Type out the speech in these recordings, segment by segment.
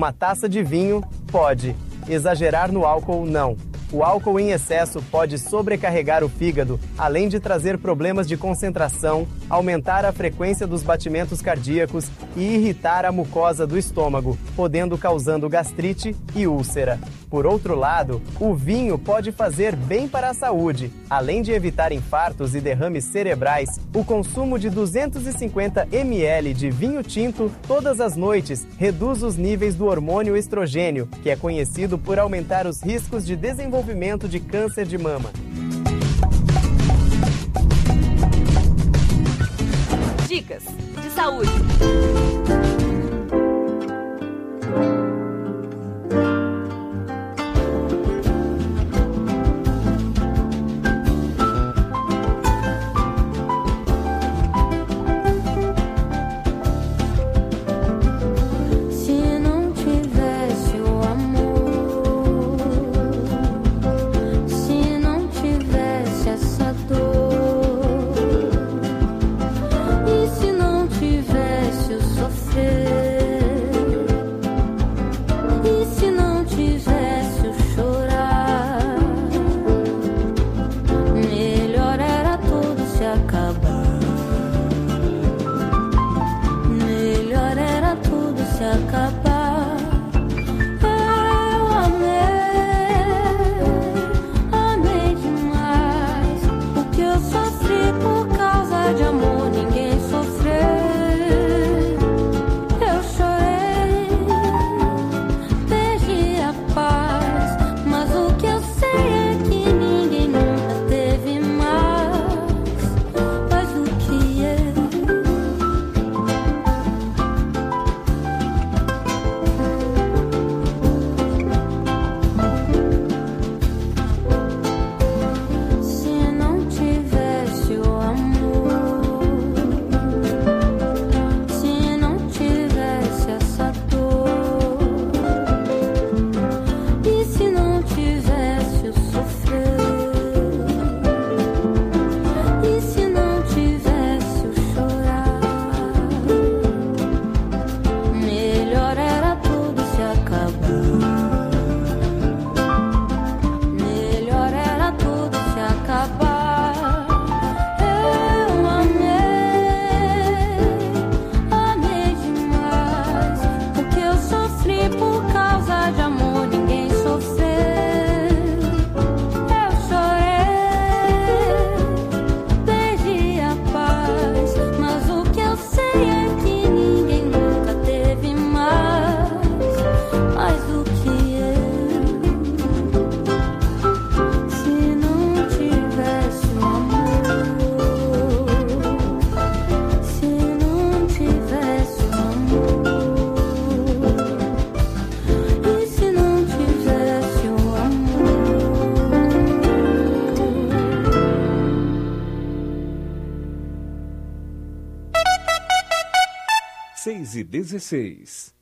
Uma taça de vinho? Pode. Exagerar no álcool, não. O álcool em excesso pode sobrecarregar o fígado, além de trazer problemas de concentração, aumentar a frequência dos batimentos cardíacos e irritar a mucosa do estômago, podendo causando gastrite e úlcera. Por outro lado, o vinho pode fazer bem para a saúde. Além de evitar infartos e derrames cerebrais, o consumo de 250 ml de vinho tinto todas as noites reduz os níveis do hormônio estrogênio, que é conhecido por aumentar os riscos de desenvolvimento de câncer de mama. Dicas de saúde. Seis e 16.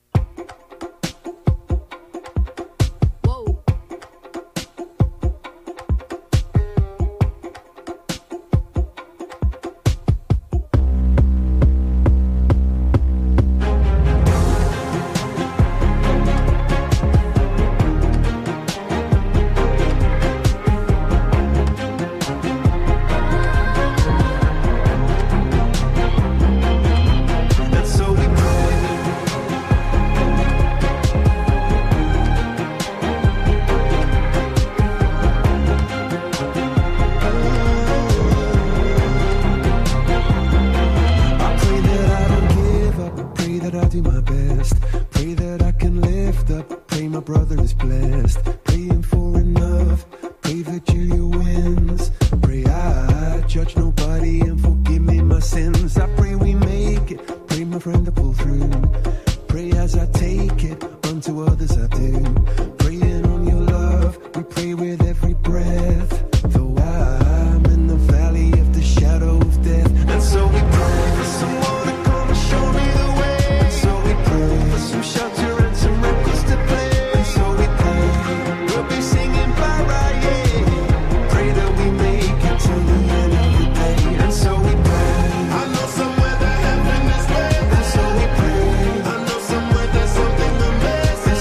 Somewhere there's something the best.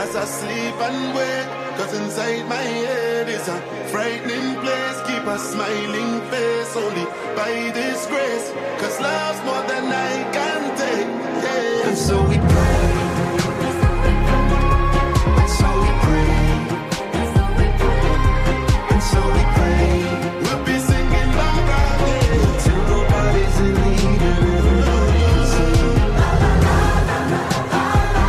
as I sleep and wake. Cause inside my head is a frightening place. Keep a smiling face only by this grace. Cause love's more than I can take, yeah. And so we pray. And so we pray. And so we pray. We'll be singing Barbara Day till nobody's in need of everybody can sing. La la la la la la la.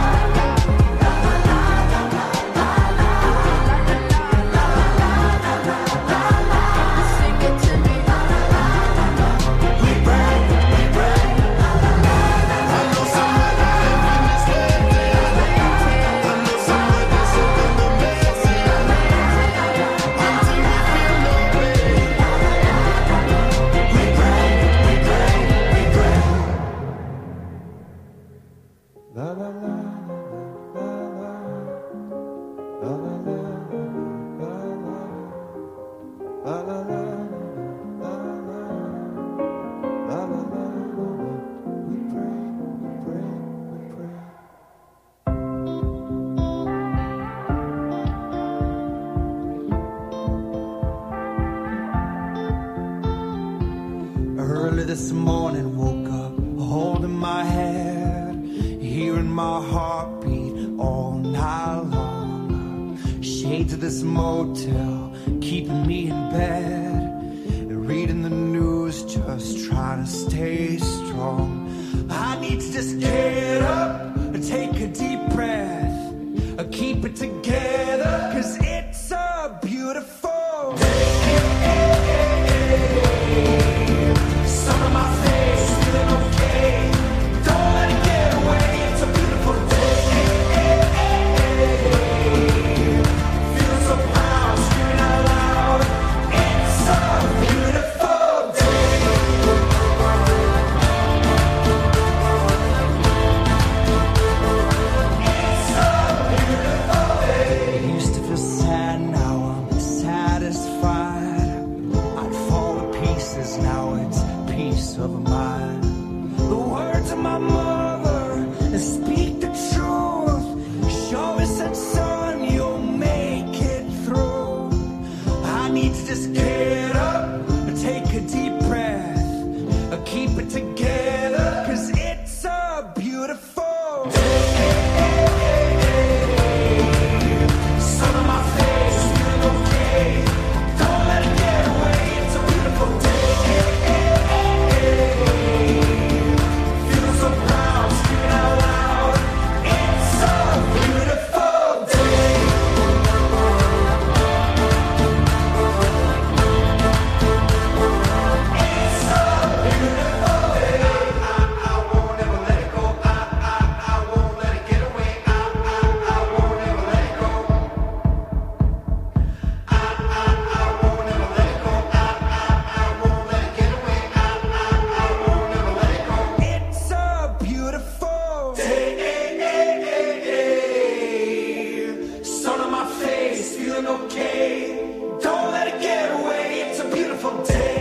Early this morning, woke up holding my head, hearing my heartbeat all night long. Shades of this motel keeping me in bed, reading the news, just trying to stay strong. I need to just get up and take a deep breath, keep it together, cause it's a beautiful day. Sun on my face, feeling okay. Don't let it get away, it's a beautiful day. Feeling so proud, screaming out loud. It's a beautiful day. It's a beautiful day. I used to feel sad, now I'm satisfied. I'd fall to pieces, now it's peace of mind. The words of my mother speak the truth. Show me, said, son, you'll make it through. I need to just get up and take a deep breath, keep it together, cause it's a beautiful day. Sun on my face, feeling okay. Don't let it get away, it's a beautiful day. Feeling so proud, screaming out loud. It's a beautiful day. It's a beautiful day. I won't ever let it go. I won't let it get away. I won't ever let it go. I won't ever let it go. I won't let it get away. I won't ever let it go. It's a beautiful day. Sun on my face, feeling okay. Don't let it get away. It's a beautiful day.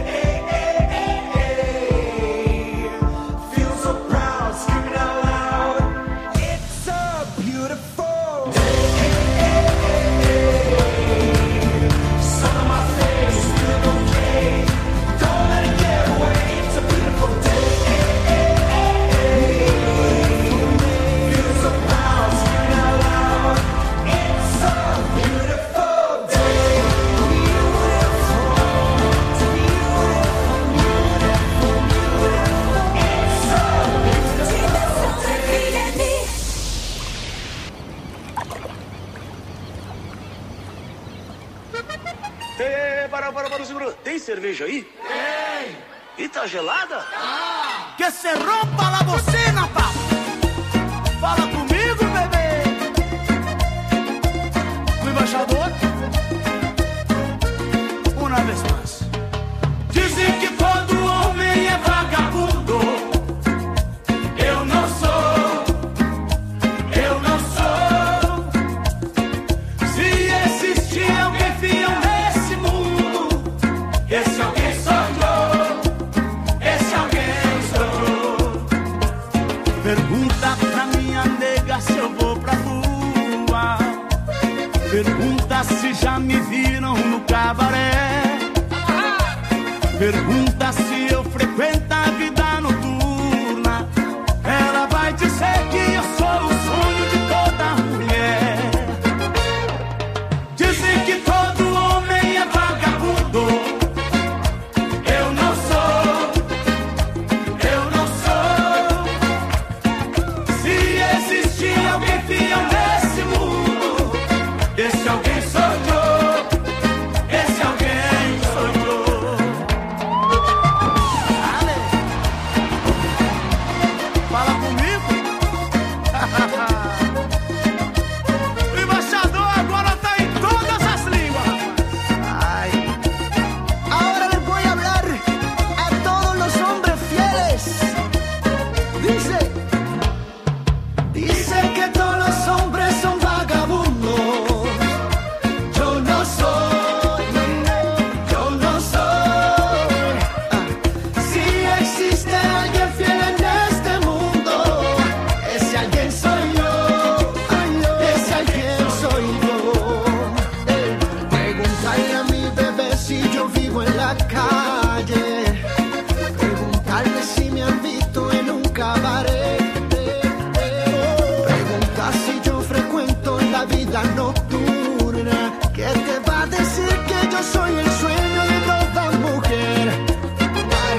Feel so proud, screaming out loud. It's a beautiful day. Sun on my face, feeling okay. Don't let it get away. It's a beautiful day. Feel so proud, screaming out loud. It's a beautiful day. Para, segura. Tem cerveja aí? Tem! E tá gelada? Que se rompa la bocina, papá. Fala comigo, bebê. O embaixador. Uma vez mais. Dizem que todo homem é vagabundo. Eu não sou. Eu não sou. Se existir alguém fiel nesse mundo, esse alguém sou eu. Esse alguém sou eu. Pergunta pra minha nega. Pergunta se já me viram no cabaré. Pergunta se eu frequento a vida noturna. Ela vai dizer que eu sou o sonho de toda mulher. Dizem que todo homem é vagabundo. Eu não sou. Se existir alguém fiel nesse mundo, esse alguém sou eu. Esse alguém sou eu. Ale. Fala comigo. O embaixador agora tá em todas as línguas. Ay. Ahora les voy a hablar a todos los hombres fieles. Dice que todos los hombres son vagabundos. Yo no soy. Si existe alguien fiel en este mundo, ese alguien soy yo. Ese alguien soy yo. Preguntarle a mi bebé si yo vivo en la calle. Preguntarle si me han visto en un cabaret. Pregunta si yo frecuento la vida nocturna. ¿Qué te va a decir que yo soy el sueño de toda mujer? Ay.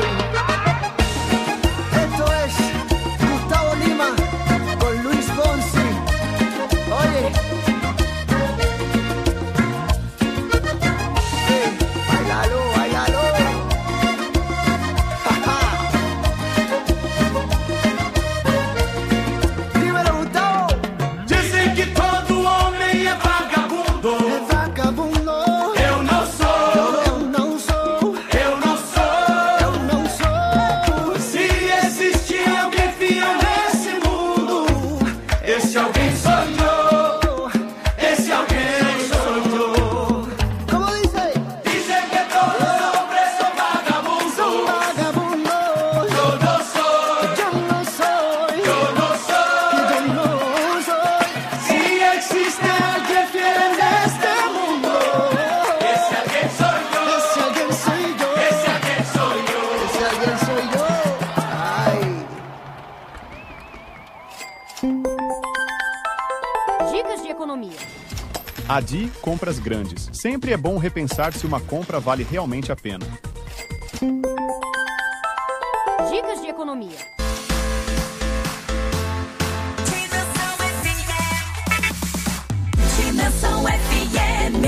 Esto es Gustavo Lima con Luis Fonsi. Oye. Bailalo, bailalo. Dímelo, Gustavo. Dizem que todo homem é vagabundo. Es vagabundo. Eu não sou. Eu não sou. Eu não sou. Eu não sou. Se existir alguém fiel nesse mundo, esse alguém sou eu. Esse alguém sou eu. ¿Cómo dice? Dizem que todos os hombres são vagabundos. Vagabundos. Eu não sou. Yo no soy. Eu não sou. Yo no soy. Se existe alguém fiel neste mundo, esse alguém sou eu. Ese alguien soy yo. Esse alguém sou eu. Ese alguien soy yo. Ay. Dicas de economia. Adi Compras Grandes. Sempre é bom repensar se uma compra vale realmente a pena. Dicas de economia. Dimensão FM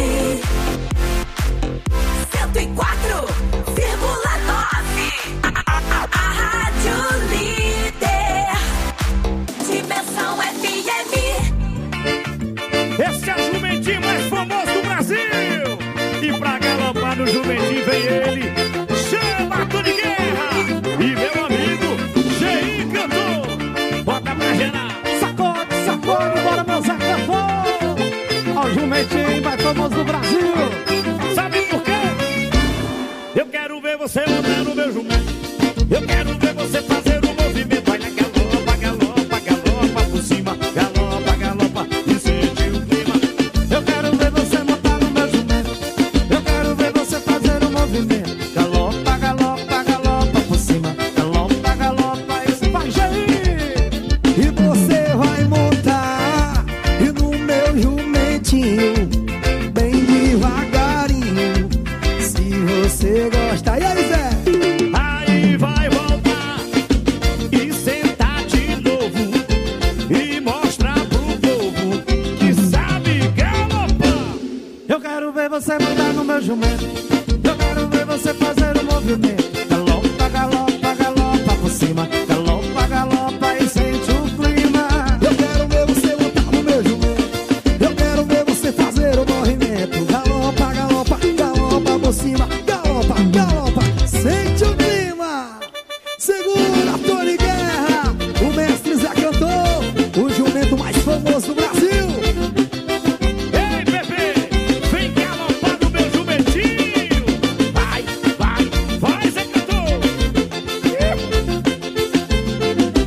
104,9. A rádio líder. Dimensão FM. Esse é o jumentinho mais famoso do Brasil. E pra galopar no jumentinho vem ele, chama Tony Guerra. E meu amigo, Gei Cantor. Bota pra gerar. Sacode, sacode, bora meu Zé Cantor. Ó o jumentinho mais famoso do Brasil. Sabe por quê? Eu quero ver você montar no meu jumento. Eu quero ver você fazer o movimento. Olha, galopa, galopa, galopa por cima. Galopa, galopa e sente o clima. Eu quero ver você montar no meu jumento. Eu quero ver você fazer um movimento. Galopa, galopa, galopa por cima. Galopa, galopa, isso vai gerir. E você vai montar e no meu jumentinho, bem devagarinho. Se você gosta. E aí, Zé? Aí vai voltar e sentar de novo e mostrar pro povo que sabe galopar. Eu quero ver você montar no meu jumento. Eu quero ver você fazer um movimento. Galopa, galopa, galopa por cima. Galopa, galopa e sente o clima. Eu quero ver você montar no meu jumento. Eu quero ver você fazer o movimento. Galopa, galopa, galopa por cima. Galopa, galopa, sente o clima. Segura, Tony Guerra, o mestre Zé Cantor, o jumento mais famoso do Brasil. Ei, bebê, vem galopar no meu jumentinho. Vai, vai, vai, Zé Cantor.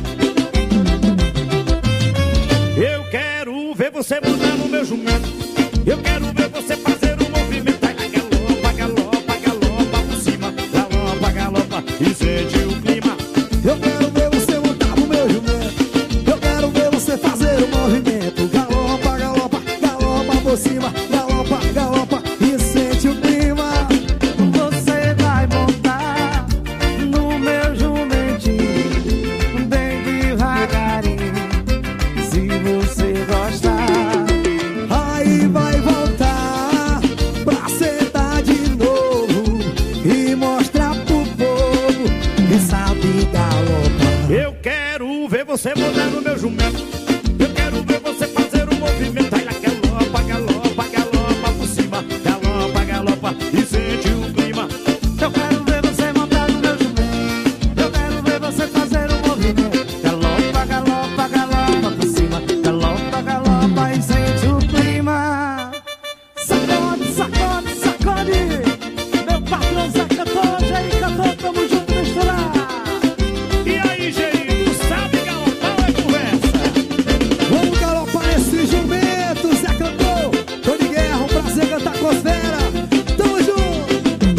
Eu quero ver você montar no meu jumento. Eu quero ver você fazer um movimento. Vai lá, galopa, galopa, galopa por cima. Galopa, galopa e sente o clima. Eu quero ver você montar no meu jumento. Eu quero ver você fazer um movimento. Galopa, galopa, galopa por cima. Galopa, galopa e sente o clima. Você vai montar no meu jumentinho, bem devagarinho. Se você gostar, aí vai voltar pra sentar de novo e mostrar pro povo que sabe galopar. Eu quero ver você montar no meu jumento. Eu quero ver você fazer um movimento. Vai lá, galopa, galopa, galopa por cima. Galopa, galopa e sente o clima. Eu quero ver você montar no meu jumento. Eu quero ver você fazer um movimento. Galopa, galopa, galopa por cima. Galopa, galopa e sente o clima. Sacode, sacode, sacode. Meu patrão Zé Cantor, Jair Cantor, tamo junto no estourar. E aí, Jair, tu sabe galopar ou é conversa? Vamos galopar esse jumento, Zé Cantor. Tô de guerra, um prazer cantar com os fera. Tamo junto.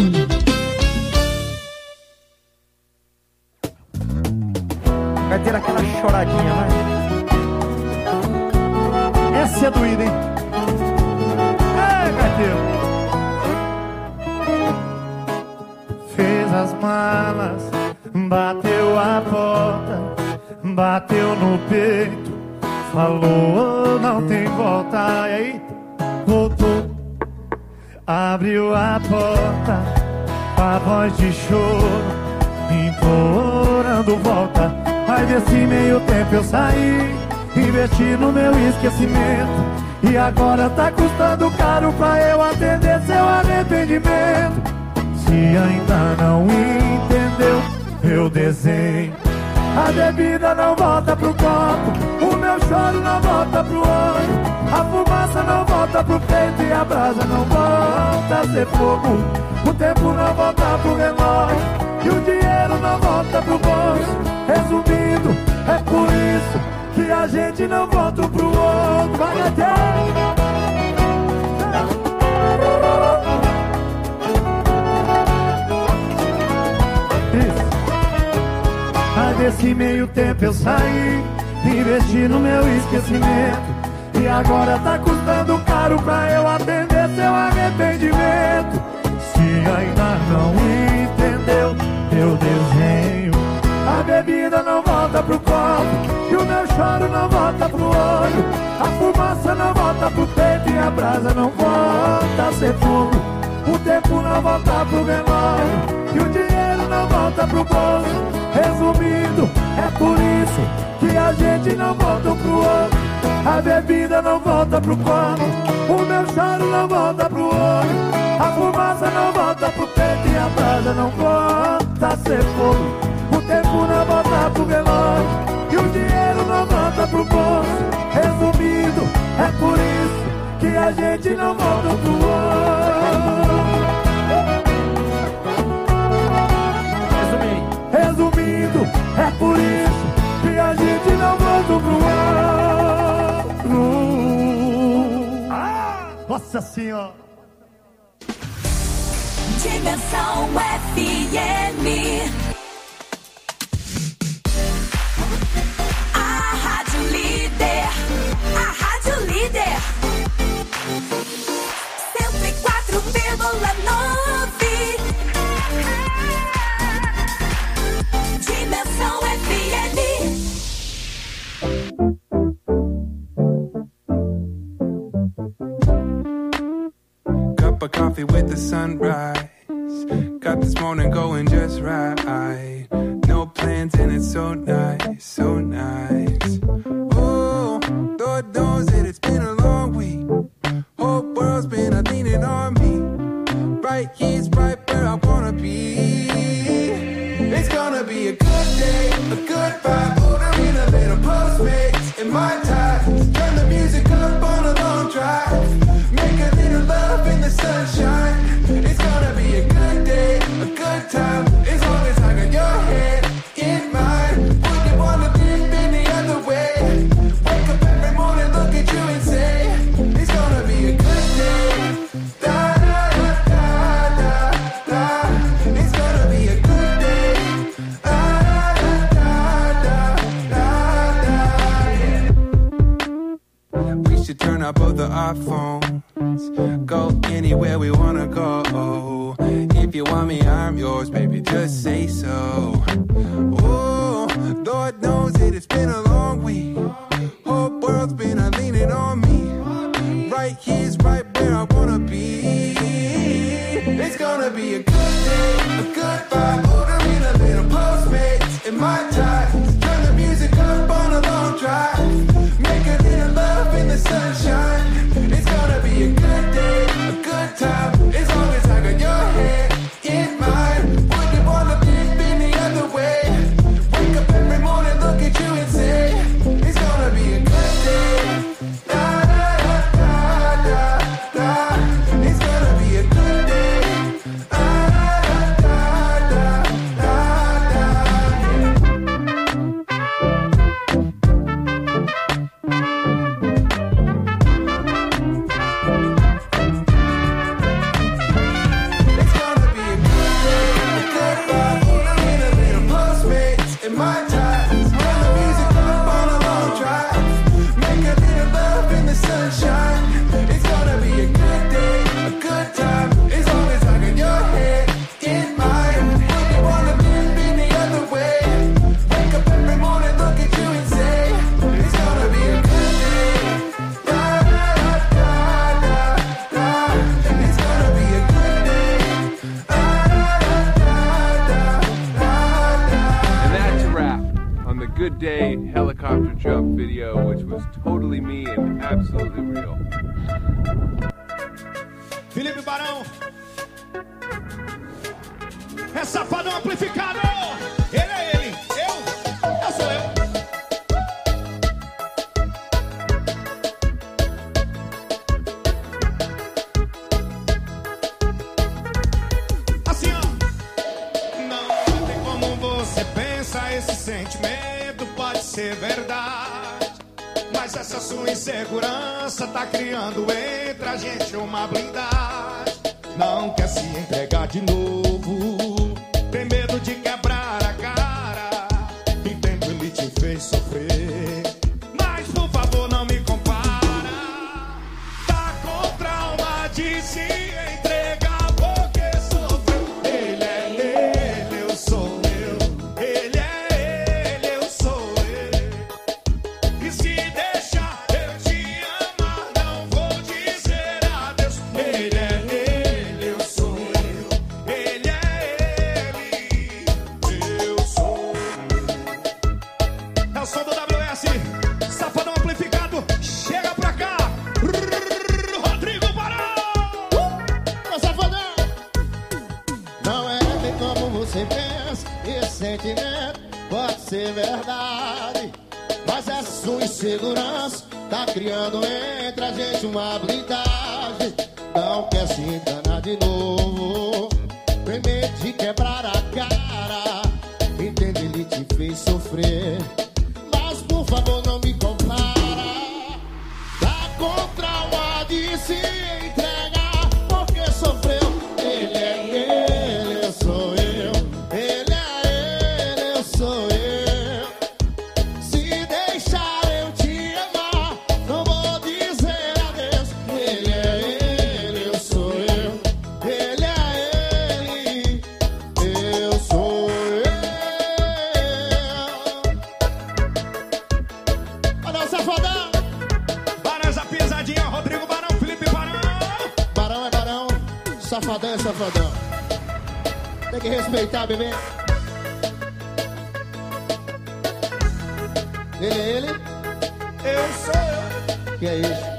Vai ter aquela choradinha, vai. Essa é doída, hein? Ai, gaiteiro. Fez as malas, bateu a porta, bateu no peito, falou não tem volta. E aí, voltou, abriu a porta, com a voz de choro, implorando volta. Mas desse meio tempo eu saí, investi no meu esquecimento, e agora tá custando caro pra eu atender seu arrependimento. Se ainda não entendeu meu desenho, a bebida não volta pro copo, o meu choro não volta pro olho, a fumaça não volta pro peito e a brasa não volta a ser fogo. O tempo não volta pro relógio e o dinheiro não volta pro bolso. Resumindo, é por isso que a gente não volta pro outro. Vai até. Mas desse meio tempo eu saí, investi no meu esquecimento, e agora tá custando caro pra eu atender seu arrependimento. Se ainda não entendeu meu desenho, a bebida não volta pro copo e o meu choro não volta pro olho, a fumaça não volta pro peito e a brasa não volta a ser fogo. O tempo não volta pro relógio e o dinheiro não volta pro bolso. Resumindo, é por isso que a gente não volta pro outro. A bebida não volta pro copo, o meu choro não volta pro olho, a fumaça não volta pro peito e a brasa não volta a ser fogo. O tempo não volta pro relógio e o dinheiro não volta pro bolso. Resumindo, é por isso que a gente não volta pro outro. Resumindo, é por isso que a gente não volta pro outro. Nossa Senhora. Dimensão FM. A Rádio Líder. A Rádio Líder. 104,9. Dimensão FM. Cup of coffee with the sunrise. Got this morning going just right. No plans and it's so nice, so nice. Oh, Lord knows that it's been a long week. Whole world's been a leaning on me. Right here's right where I wanna be. It's gonna be a good day, a good vibe. Ordering a little Postmates in my time. Turn the music up on a long drive. Make a little love in the sunshine. It's gonna be a good day, a good time. As long as I got your hand in mine. Wouldn't wanna dip any other way. Wake up every morning, look at you turn up both of our phones. Go anywhere we wanna go. If you want me, I'm yours, baby, just say so. Oh, Lord knows it, it's been a long week. Whole world's been leaning on me. Right here's right where I wanna be. It's gonna be a good day, a good vibe. Order in a little Postmates in my time. Turn the music up on a long drive. Make a little love in the sunshine. It's gonna be a good day, a good time. As long as I got your hand in mine. Wouldn't wanna be the other way. Wake up every morning, look at you and say, it's gonna be a good day. Da da da da da. It's gonna be a good day. Da da da da It's gonna be a good day, a good vibe. Order in a little Postmates in my time. Turn the music up on a long drive. Make a little love in the sunshine. It's gonna be a good day, a good time. As long as I got your hand in mine. Wouldn't wanna be the other way. Wake up every morning, look at you and say, it's gonna be a good day. Da da da da da. It's gonna be a good day. Da da da da da. And that's a wrap on the Good Day helicopter jump video, which was totally me and absolutely real. Felipe Barão. É Safadão amplificado. Ele é ele. Eu sou eu. Assim, ó. Não tem como você pensa, esse sentimento pode ser verdade. Mas essa sua insegurança tá criando entre a gente uma blindagem. Não quer se entregar de novo, tem medo de quebrar a cara. Entendo, ele te fez sofrer, mas por favor não me compara. Tá com trauma de se entregar porque sofreu. Ele é ele, eu sou eu. Ele é ele, eu sou eu. E se deixar eu te amar, não vou dizer adeus. Ele é ele, eu sou eu. Ele é ele, eu sou eu. É o som do WS, Safadão amplificado. Chega pra cá, Rodrigo Barão. Safadão! Não é bem como você pensa, esse sentimento pode ser verdade. Mas essa sua insegurança tá criando entre a gente uma blindagem. Não quer se enganar de novo, tem medo de quebrar a cara. Entende, ele te fez sofrer, mas por favor não me compara. Tá com trauma de se entregar porque sofreu. Ele é ele, eu sou eu. Ele é ele, eu sou eu. Se deixar eu te amar, não vou dizer adeus. Ele é ele, eu sou eu. Ele é ele, eu sou eu. Olha o Safadão. Barão, essa pisadinha, Rodrigo Barão, Felipe Barão. Barão é barão, Safadão é safadão. Tem que respeitar, bebê. Ele é ele, eu sou eu. que é isso?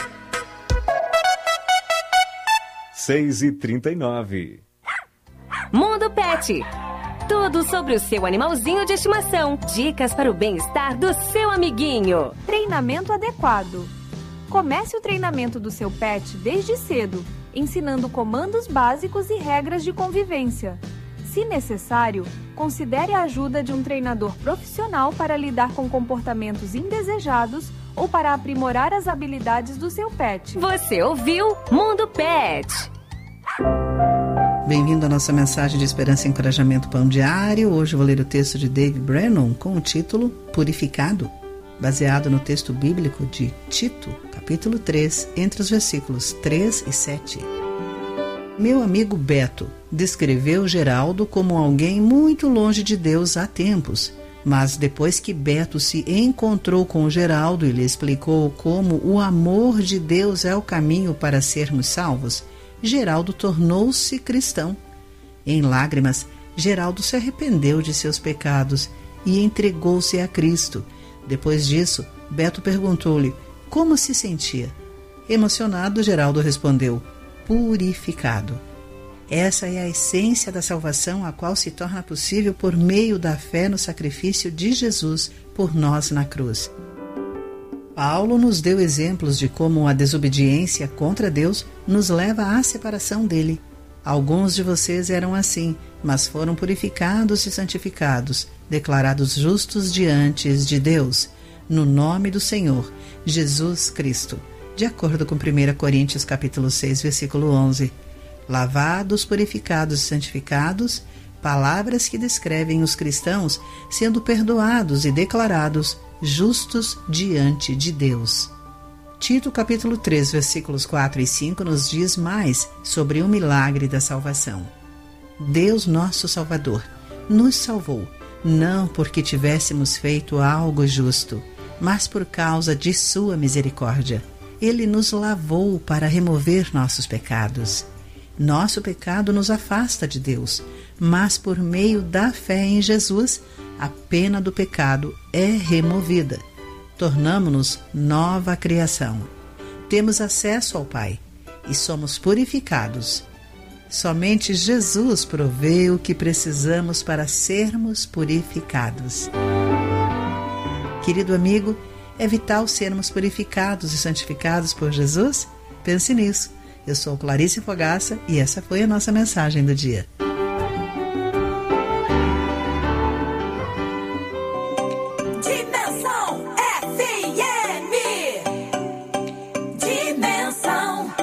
6h39. Mundo Pet. Tudo sobre o seu animalzinho de estimação. Dicas para o bem-estar do seu amiguinho. Treinamento adequado. Comece o treinamento do seu pet desde cedo, ensinando comandos básicos e regras de convivência. Se necessário, considere a ajuda de um treinador profissional para lidar com comportamentos indesejados ou para aprimorar as habilidades do seu pet. Você ouviu Mundo Pet. Bem-vindo à nossa mensagem de esperança e encorajamento pão diário. Hoje eu vou ler o texto de Dave Brennan com o título Purificado, baseado no texto bíblico de Tito, capítulo 3, entre os versículos 3 e 7. Meu amigo Beto descreveu Geraldo como alguém muito longe de Deus há tempos, mas depois que Beto se encontrou com Geraldo e lhe explicou como o amor de Deus é o caminho para sermos salvos, Geraldo tornou-se cristão. Em lágrimas, Geraldo se arrependeu de seus pecados e entregou-se a Cristo. Depois disso, Beto perguntou-lhe como se sentia. Emocionado, Geraldo respondeu: purificado. Essa é a essência da salvação, a qual se torna possível por meio da fé no sacrifício de Jesus por nós na cruz. Paulo nos deu exemplos de como a desobediência contra Deus nos leva à separação dele. Alguns de vocês eram assim, mas foram purificados e santificados, declarados justos diante de Deus, no nome do Senhor, Jesus Cristo, de acordo com 1 Coríntios capítulo 6, versículo 11. Lavados, purificados e santificados, palavras que descrevem os cristãos sendo perdoados e declarados justos diante de Deus. Tito capítulo 3, versículos 4 e 5 nos diz mais sobre o milagre da salvação. Deus, nosso Salvador, nos salvou, não porque tivéssemos feito algo justo, mas por causa de sua misericórdia. Ele nos lavou para remover nossos pecados. Nosso pecado nos afasta de Deus, mas por meio da fé em Jesus, a pena do pecado é removida. Tornamo-nos nova criação. Temos acesso ao Pai e somos purificados. Somente Jesus provê o que precisamos para sermos purificados. Querido amigo, é vital sermos purificados e santificados por Jesus? Pense nisso. Eu sou Clarice Fogaça e essa foi a nossa mensagem do dia. Dimensão FM. Dimensão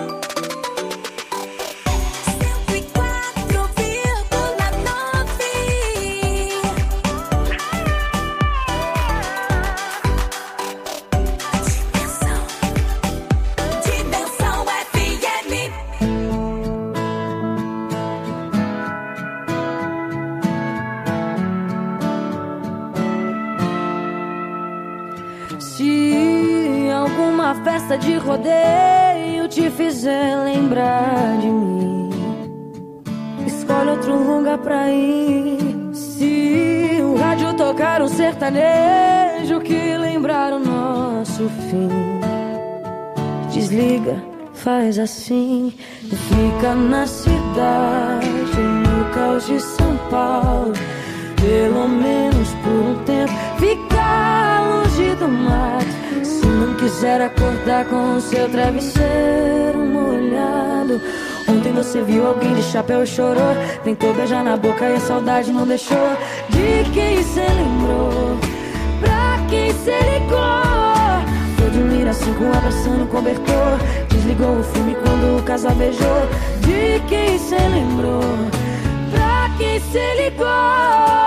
104,9. Dimensão FM. Se alguma festa de rodeio te fizer lembrar de mim, escolhe outro lugar pra ir. Se o rádio tocar um sertanejo que lembrar o nosso fim, desliga, faz assim. Fica na cidade, no caos de São Paulo, pelo menos por um tempo. Fica longe do mato. Se não quiser acordar com o seu travesseiro molhado. Ontem você viu alguém de chapéu e chorou, tentou beijar na boca e a saudade não deixou. De quem cê lembrou? Pra quem cê ligou? Foi dormir assim com abraçando o cobertor. Desligou o filme quando o casal beijou. De quem cê lembrou? Pra quem cê ligou?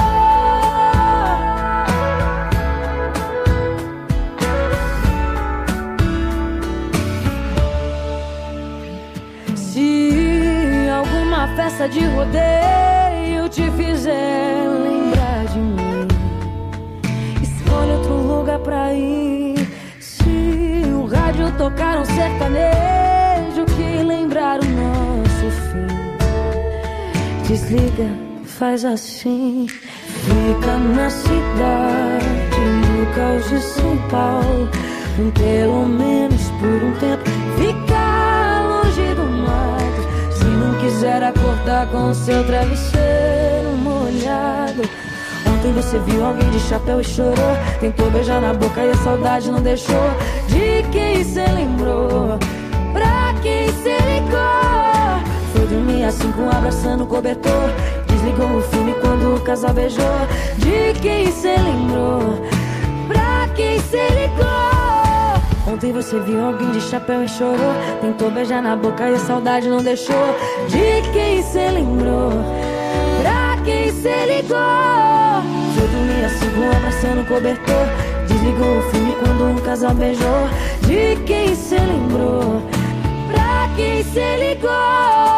Se alguma festa de rodeio te fizer lembrar de mim, escolhe outro lugar pra ir. Se o rádio tocar um sertanejo que lembrar o nosso fim, desliga, faz assim. Fica na cidade, no caos de São Paulo, pelo menos por um tempo. Fica longe do mato. Se não quiser acordar com o seu travesseiro molhado. Ontem você viu alguém de chapéu e chorou, tentou beijar na boca e a saudade não deixou. De quem cê lembrou? Pra quem cê ligou? Foi dormir assim com abraçando o cobertor. Desligou o filme quando o casal beijou. De quem cê lembrou? Pra quem cê ligou? Ontem você viu alguém de chapéu e chorou, tentou beijar na boca e a saudade não deixou. De quem cê lembrou? Pra quem cê ligou? Foi dormir assim com abraçando o cobertor. Desligou o filme quando um casal beijou. De quem cê lembrou, pra quem cê ligou.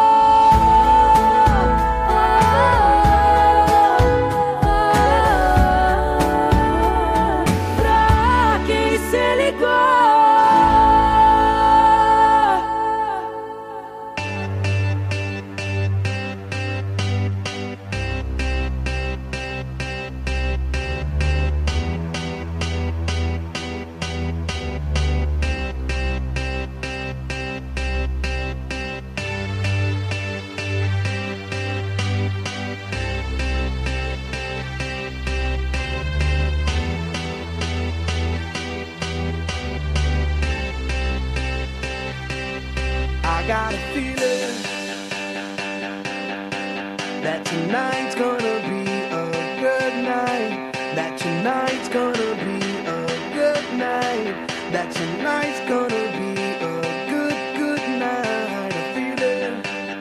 I got a feeling that tonight's gonna be a good night. That tonight's gonna be a good night. That tonight's gonna be a good night. A feeling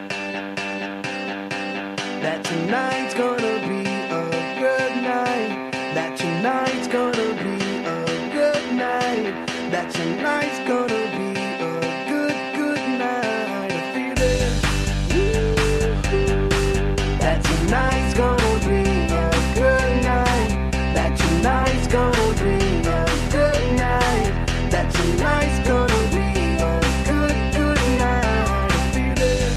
that tonight's gonna be a good night. That tonight's gonna be a good night. That tonight's gonna be tonight's gonna be a good night. That tonight's gonna be a good night. That tonight's gonna be a good night. A feeling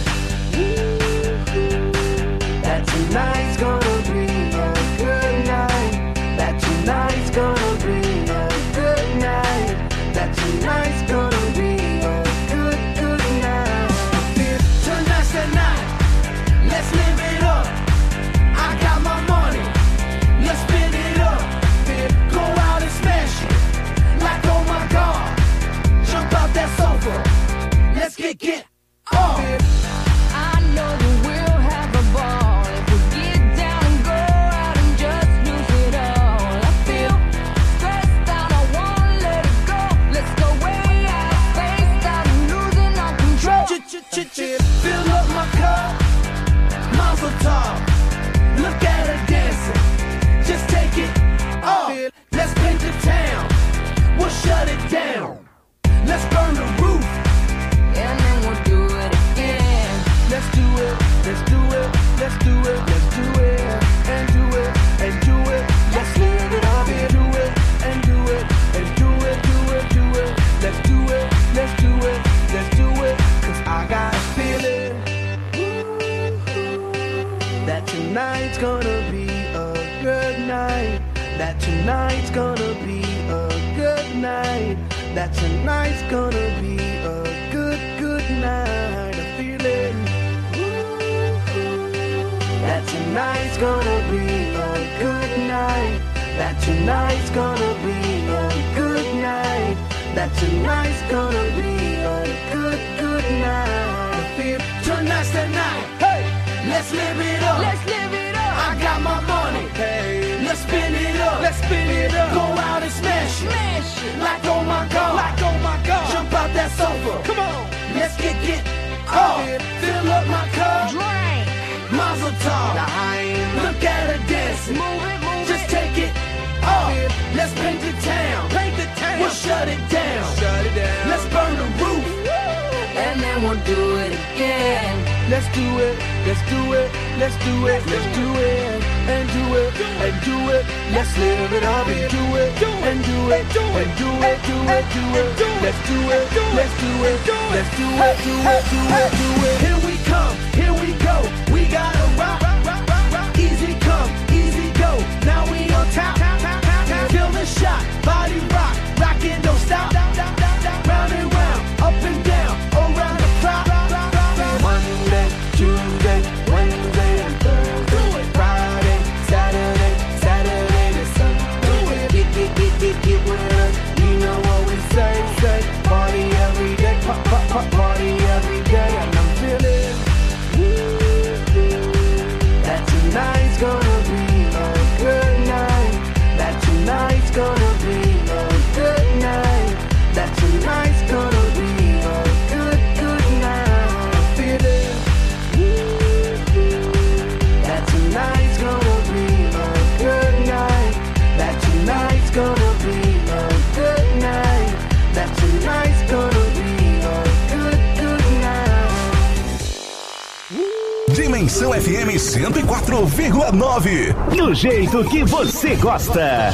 that tonight's gonna be a good night. That tonight's gonna be a good night. That tonight's gonna be a good night. Tonight's the night. Let's live it up. I got my money, let's spin it up. Go out and smash it, like oh my god. Jump out that sofa, let's get off. I know that we'll have a ball if we get down and go out and just lose it all. I feel stressed out, I wanna let it go. Let's go way out of space, out and losing all control. Fill up my cup, Mazel tov. Look at her dancing, just take it off. Let's paint the town, we'll shut it down. Let's burn the roof, and then we'll do it again. Let's do it, let's do it, let's do it, let's do it, and do it, and do it. Let's live it up, do it, and do it, and do it, do it, do it. Let's do it, let's do it, let's do it. 'Cause I got a feeling that tonight's gonna be a good night. That tonight's gonna be a good night. That tonight's gonna be a good night. A feeling that tonight's gonna be a good night. That tonight's gonna be a good night. That tonight's gonna be a good night. I feel tonight's the night. Hey, let's live it up. Let's live it up. I got my money. Hey, let's spin it up. Let's spin it up. Go out and smash it. Smash it. Like oh my god. Like oh my god. Jump out that sofa. Come on. Let's get off. Fill up my cup. Drink. Mazel tov. Look at her dancing. Move it. Just take it off. Let's paint the town. We'll shut it down. Let's burn the roof, and then we'll do it again. Let's do it, let's do it, let's do it, let's do it, and do it, and do it. Let's live it up and do it, and do it, and do it, do it, do it. Let's do it, let's do it, let's do it, do it, do it, do it. Here we come, here we go. We gotta rock, easy come, easy go. Now we on top, kill the shot, body rock, rockin' don't stop. Round and round, up and down, around the clock. Monday, Tuesday, Wednesday, and Thursday. Friday, Saturday, Saturday to Sunday. Get with us, you know what we say. Party every day, party every day. And I'm feeling Atenção FM 104,9. Do jeito que você gosta.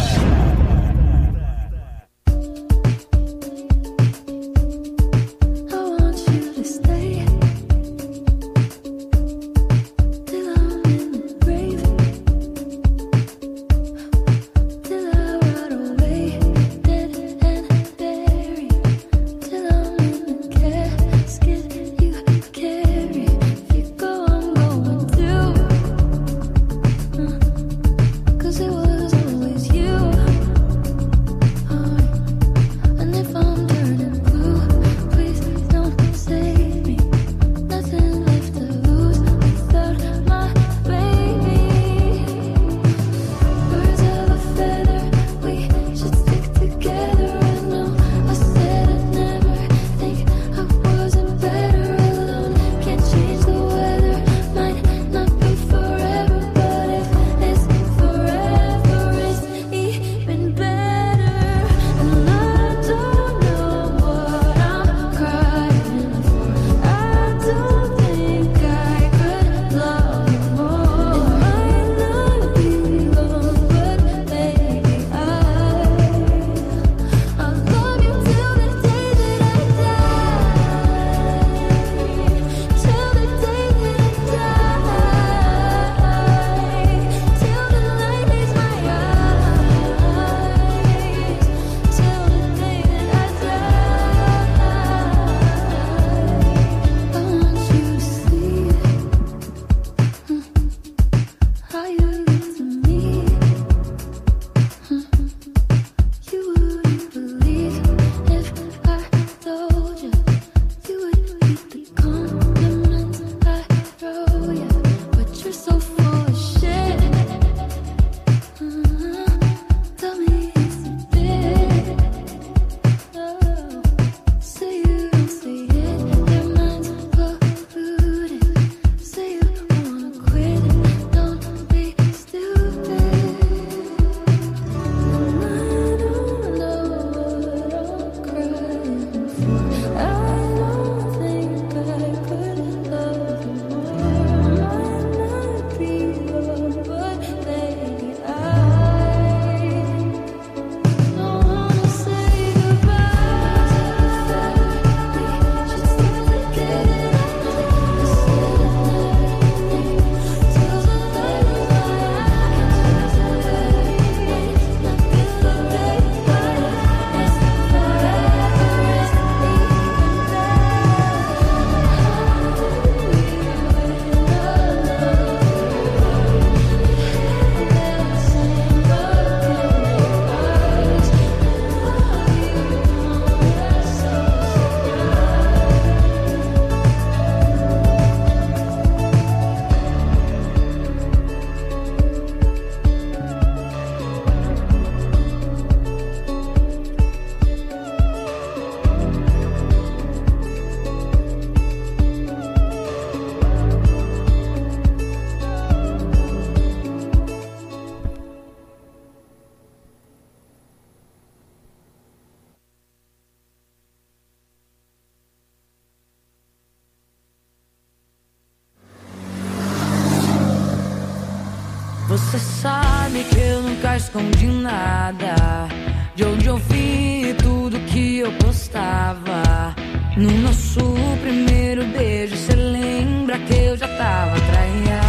Você sabe que eu nunca escondi nada. De onde eu vi tudo que eu postava. No nosso primeiro beijo, cê lembra que eu já tava traída.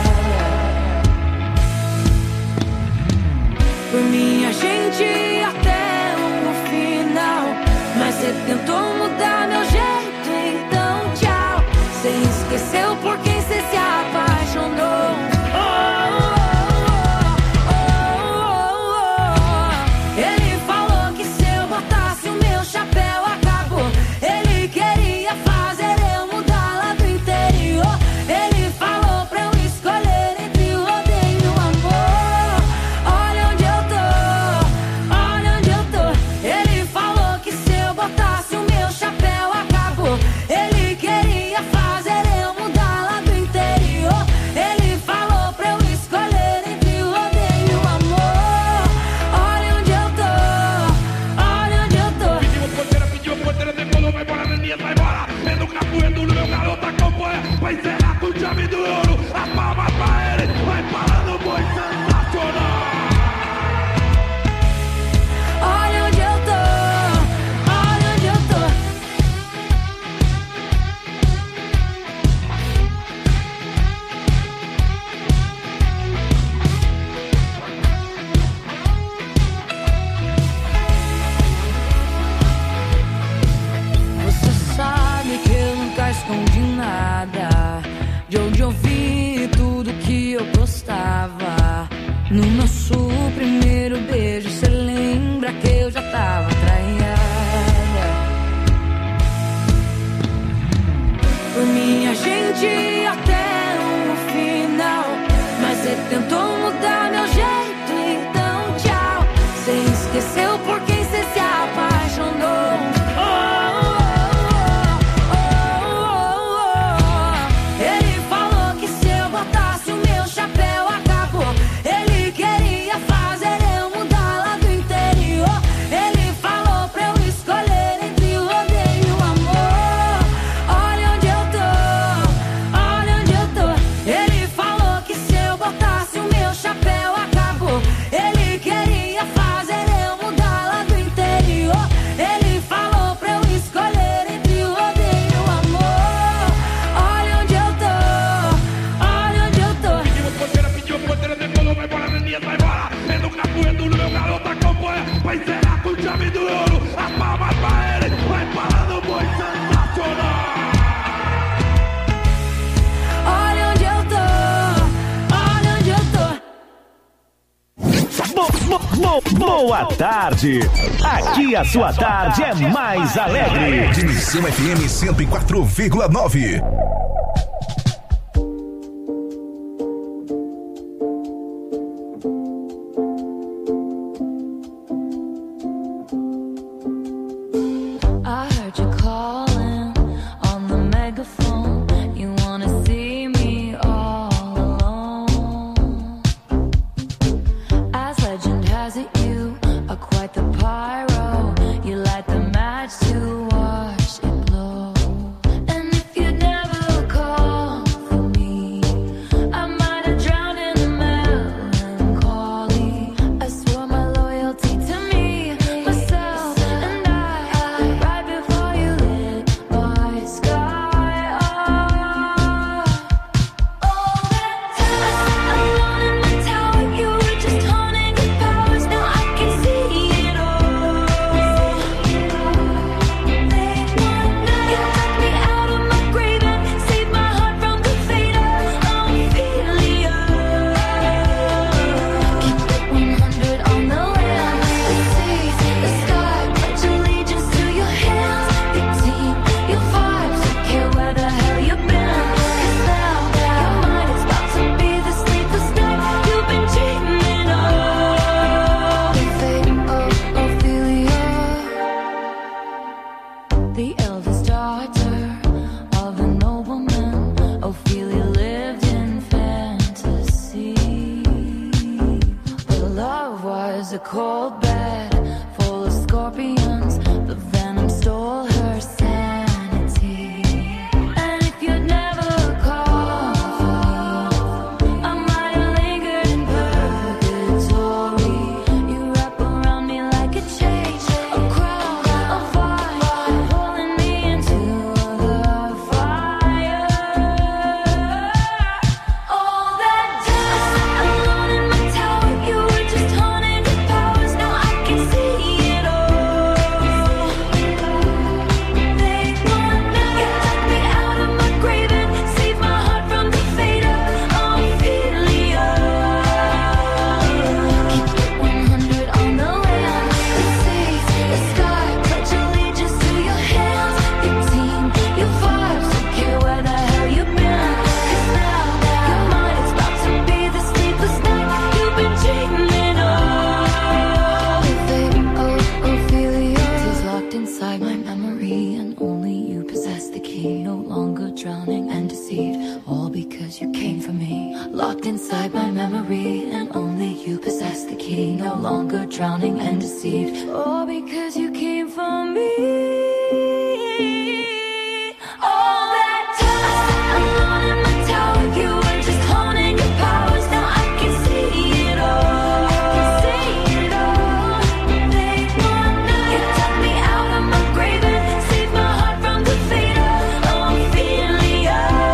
Por mim a gente ia até o final, mas cê tentou mudar meu jeito, então tchau. Cê esqueceu por quem cê se apaixonou. Ele falou que se eu botasse o meu chapéu acabou. Ele queria fazer ti até o final. Mas você tentou mudar meu jeito, então tchau. Você esqueceu por quem você se apaixonou. Ele falou que se eu botasse o meu chapéu acabou. Ele queria fazer eu mudar lá do interior. Ele falou pra eu escolher entre o rodeio e o amor. Olha onde eu tô, olha onde eu tô. Ele falou que se eu botasse o meu chapéu acabou. Ele queria fazer eu mudar lá do interior. Ele falou pra eu escolher entre o rodeio e o amor. Olha onde eu tô, olha onde eu tô. Pediu porteira, decolou, vai embora, menina, vai embora. É no capoeiro, no meu garoto acompanha. Vai encerrar com chave do ouro. As palmas pra ele, vai falando muito sensacional. Olha onde eu tô, olha onde eu tô. Boa tarde. Aqui a sua tarde é mais alegre. Dimensão FM 104,9. I heard you calling on the megaphone. You wanna see me all alone. As legend has it, you are quite the pyro. You light the match to watch it blow. And if you'd never call for me, I might have drowned in the melancholy. I swore my loyalty to me, myself, and I. Right before you lit my sky up. All that time alone in my tower, you were just honing your powers. Now I can see it all. Late one night, you took me out of my grave and saved my heart from the fate of Ophelia. Keep it 100 on the land, the seas, the sky. Pledge allegiance to your hands, your team, your vibes. Don't care where the hell you've been. 'Cause now your mind is about to be the sleepless night you've been dreaming of. The fate of Ophelia, the eldest daughter of a nobleman. Ophelia lived in fantasy. Her love was a cold bed full of scorpions. The venom stole her sanity. And if you'd never called for me, I might have lingered in purgatory. You wrap around me like a chain, a crown, a fire, pulling me into the fire. All that time alone in my tower, you were just honing your powers. Now I can see it all. Late one night, you took me out of my grave and saved my heart from the fate of Ophelia. Keep it 100 on the land, the seas, the sky. Pledge allegiance to your hands, your team, your vibes. Don't care where the hell you've been. 'Cause now your mind is about to be the sleepless night you've been dreaming of. The fate of Ophelia is locked inside my memory, and only you possess the key. No longer drowning and deceived, all because you came for me. Locked inside my memory, and only you possess the key. No longer drowning and deceived, all because you came for me. All that time alone in my tower, you were just honing your powers. Now I can see it all. Late one night, you took me out of my grave and saved my heart from the fate of Ophelia.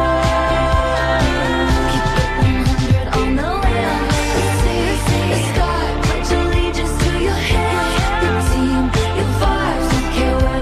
Keep it 100 on the land, the seas, the sky. Pledge allegiance to your hands, your team, your vibes. Don't care where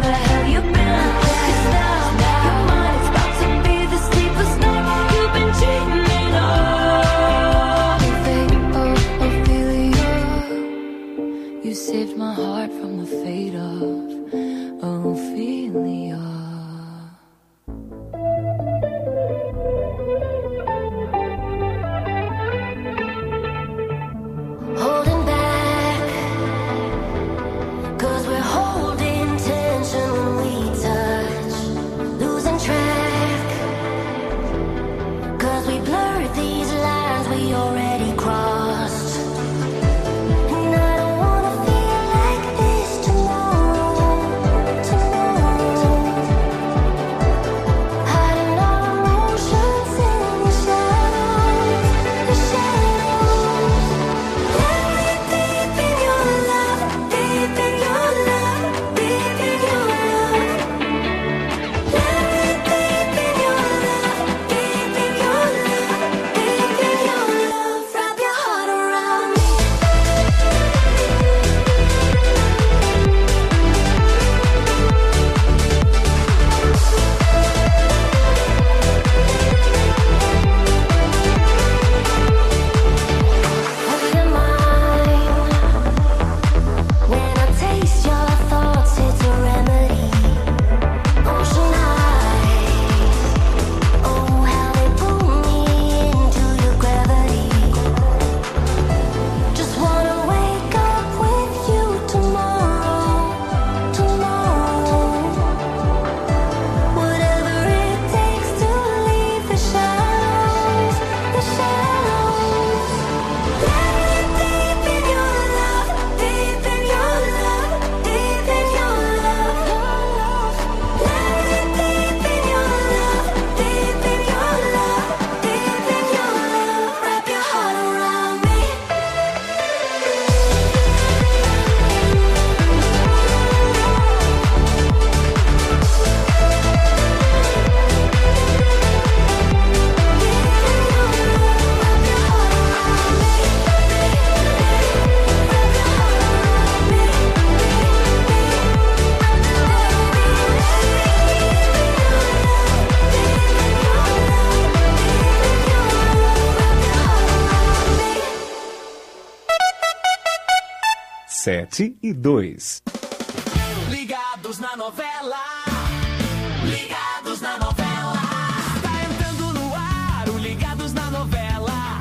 7 e 2. Ligados na novela. Ligados na novela. Tá entrando no ar o Ligados na novela.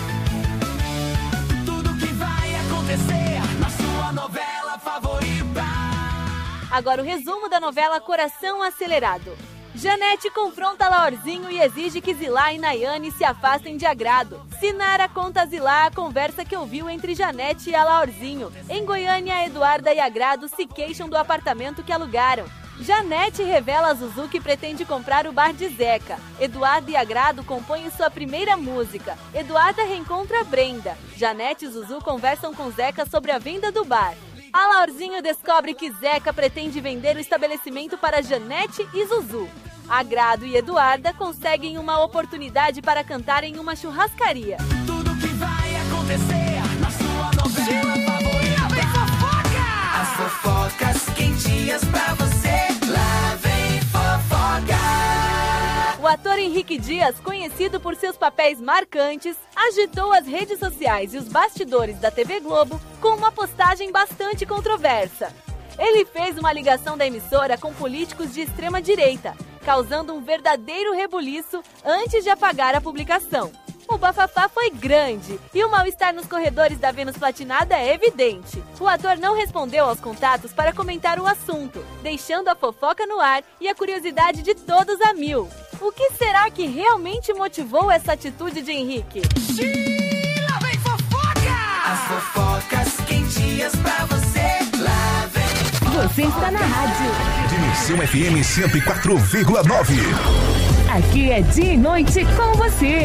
Tudo que vai acontecer na sua novela favorita. Agora o resumo da novela Coração Acelerado. Janete confronta Laorzinho e exige que Zilá e Nayane se afastem de Agrado. Sinara conta a Zilá a conversa que ouviu entre Janete e a Laorzinho. Em Goiânia, Eduarda e Agrado se queixam do apartamento que alugaram. Janete revela a Zuzu que pretende comprar o bar de Zeca. Eduarda e Agrado compõem sua primeira música. Eduarda reencontra Brenda. Janete e Zuzu conversam com Zeca sobre a venda do bar. A Laorzinho descobre que Zeca pretende vender o estabelecimento para Janete e Zuzu. Agrado e Eduarda conseguem uma oportunidade para cantar em uma churrascaria. Tudo que vai acontecer na sua novela favorita. Vem fofoca! As fofocas quentinhas pra você. Lá vem fofoca! O ator Henrique Dias, conhecido por seus papéis marcantes, agitou as redes sociais e os bastidores da TV Globo com uma postagem bastante controversa. Ele fez uma ligação da emissora com políticos de extrema-direita, causando um verdadeiro rebuliço antes de apagar a publicação. O bafafá foi grande e o mal-estar nos corredores da Vênus Platinada é evidente. O ator não respondeu aos contatos para comentar o assunto, deixando a fofoca no ar e a curiosidade de todos a mil. O que será que realmente motivou essa atitude de Henrique? Lá vem fofoca! As fofocas quentinhas pra você. Lá vem fofoca. Você está na rádio Dimensão FM 104,9. Aqui é dia e noite com você.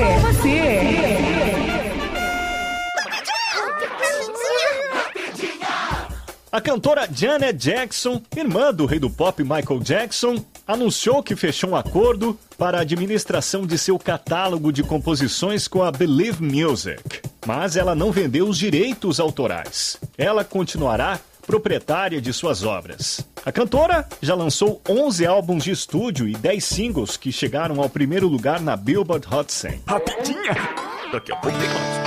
A cantora Janet Jackson, irmã do rei do pop Michael Jackson, anunciou que fechou um acordo para a administração de seu catálogo de composições com a Believe Music. Mas ela não vendeu os direitos autorais. Ela continuará proprietária de suas obras. A cantora já lançou 11 álbuns de estúdio e 10 singles que chegaram ao primeiro lugar na Billboard Hot 100. Rapidinha! Daqui a pouco tem mais.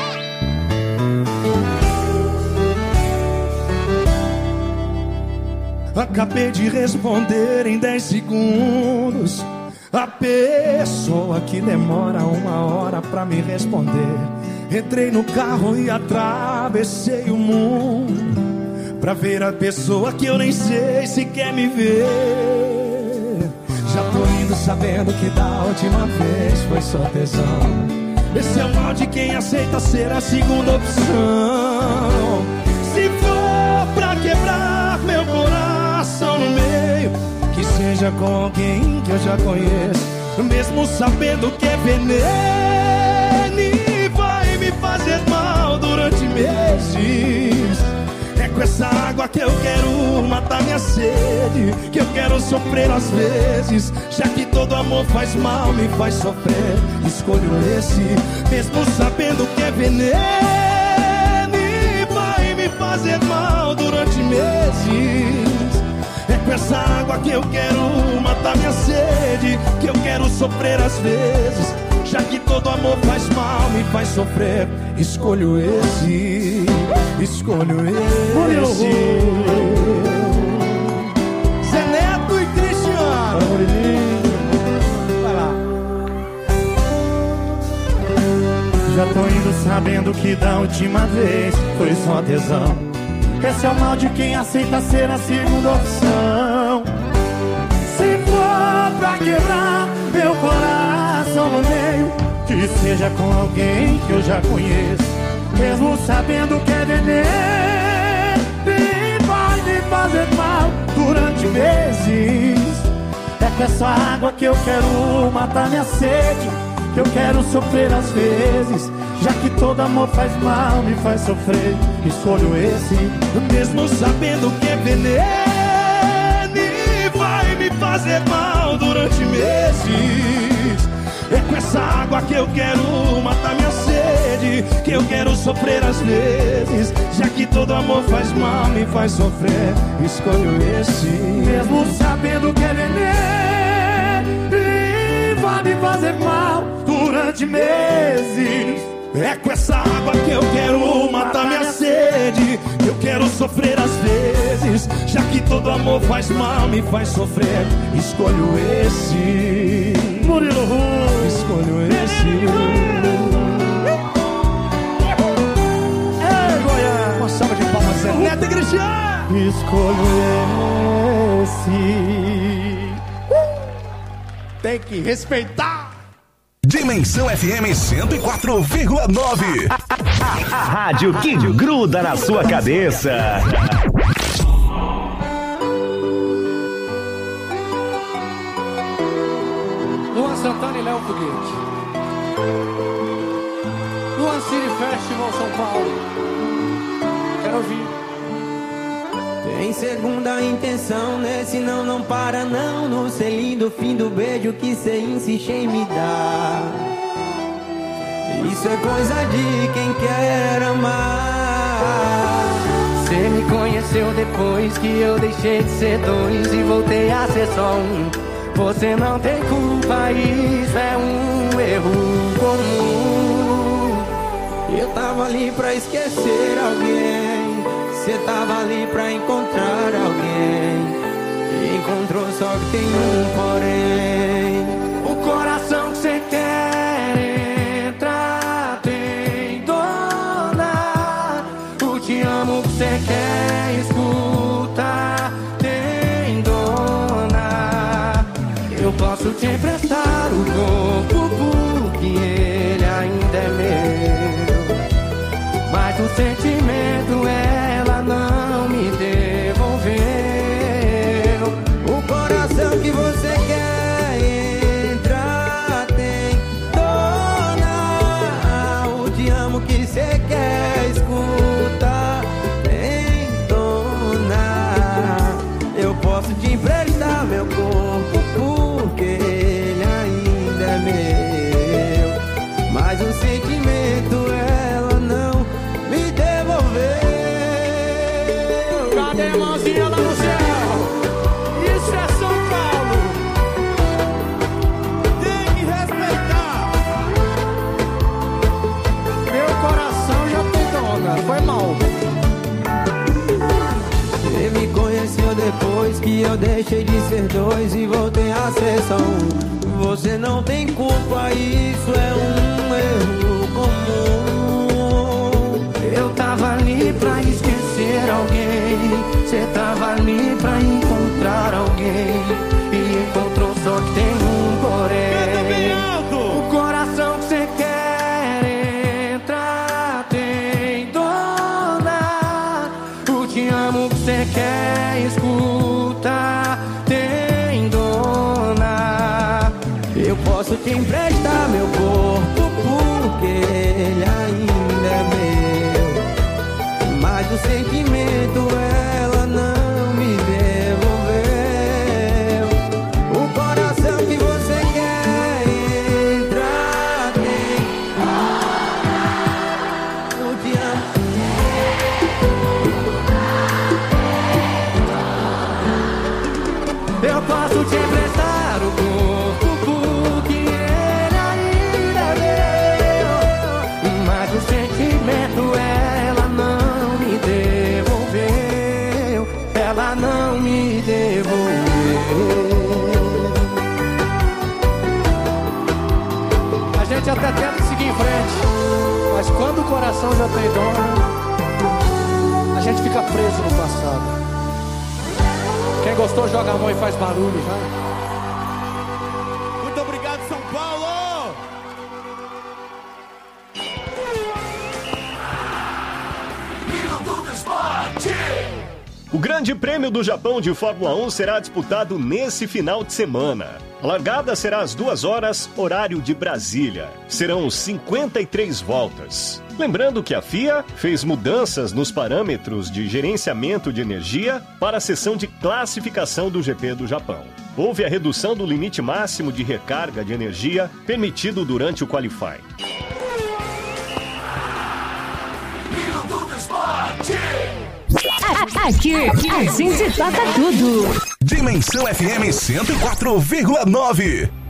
Acabei de responder em 10 segundos. A pessoa que demora 1 hora pra me responder. Entrei no carro e atravessei o mundo pra ver a pessoa que eu nem sei se quer me ver. Já tô indo sabendo que da última vez foi só tesão. Esse é o mal de quem aceita ser a segunda opção. Se for pra quebrar meu coração no meio, que seja com alguém que eu já conheço, mesmo sabendo que é veneno e vai me fazer mal durante meses. É com essa água que eu quero matar minha sede, que eu quero sofrer às vezes, já que todo amor faz mal, me faz sofrer. Escolho esse, mesmo sabendo que é veneno e vai me fazer mal durante meses. É com essa água que eu quero matar minha sede, que eu quero sofrer às vezes, já que todo amor faz mal, me faz sofrer. Escolho esse, escolho esse. Zé Neto e Cristiano. Vai lá. Já tô indo sabendo que da última vez foi só tesão. Esse é o mal de quem aceita ser a segunda opção. Se for pra quebrar meu coração no meio, que seja com alguém que eu já conheço, mesmo sabendo que é veneno e vai me fazer mal durante meses. É com essa água que eu quero matar minha sede, que eu quero sofrer às vezes, já que todo amor faz mal, me faz sofrer. Escolho esse, mesmo sabendo que é veneno e vai me fazer mal durante meses. É com essa água que eu quero matar minha sede, que eu quero sofrer às vezes, já que todo amor faz mal, me faz sofrer. Escolho esse, mesmo sabendo que é veneno e vai me fazer mal durante meses. É com essa água que eu quero matar minha sede, Eu quero sofrer às vezes, já que todo amor faz mal, me faz sofrer. Escolho esse Murilo Ru. Escolho esse. Ei, Goiás! Uma salva de palmas, Zé Neto e Cristiano! Escolho esse. Tem que respeitar. Dimensão FM 104,9. A rádio que gruda na sua cabeça. Luan Santana e Léo Foguete. Luan City Festival São Paulo. Quero ouvir. Tem segunda intenção nesse não para não. No selinho do fim do beijo que cê insiste em me dar. Isso é coisa de quem quer amar. Cê me conheceu depois que eu deixei de ser dois e voltei a ser só um. Você não tem culpa, isso é um erro comum. Eu tava ali pra esquecer alguém, cê tava ali pra encontrar alguém. E encontrou só que tem um porém. O coração que cê quer entrar tem dona. O te amo que cê quer escutar tem dona. Eu posso te emprestar o corpo porque ele ainda é meu. Mas o sentimento ela não me devolveu. O coração que você quer entrar tem dona. O te amo que você quer escutar tem dona. Eu posso te emprestar meu corpo porque ele ainda é meu. Mas o sentimento ela não me devolveu. Cadê a mãozinha lá no céu? Isso é São Paulo. Tem que respeitar. Meu coração já tem dona. Foi mal. Você me conheceu depois que eu deixei de ser dois e voltei a ser só um. Você não tem culpa, isso é um erro comum. Eu tava ali pra esquecer alguém, cê tava ali pra encontrar alguém. E encontrou só que tem um porém. O coração que cê quer entrar tem dona. O te amo que cê quer escutar tem dona. Eu posso te emprestar meu corpo porque ele ainda é meu. Mas o sentimento ela não me devolveu. O coração que você quer entrar tem. Eu te amo. Eu posso te emprestar o corpo porque ele ainda é meu. Mas o sentimento ela não me devolveu. Ela não me devolveu. A gente até tenta seguir em frente, mas quando o coração já tem dona, a gente fica preso no passado. Quem gostou joga a mão e faz barulho, vai. Muito obrigado, São Paulo! O Grande Prêmio do Japão de Fórmula 1 será disputado nesse final de semana. A largada será às 2 horas, horário de Brasília. Serão 53 voltas. Lembrando que a FIA fez mudanças nos parâmetros de gerenciamento de energia para a sessão de classificação do GP do Japão. Houve a redução do limite máximo de recarga de energia permitido durante o qualifying. Aqui a gente toca tudo. Dimensão FM 104,9.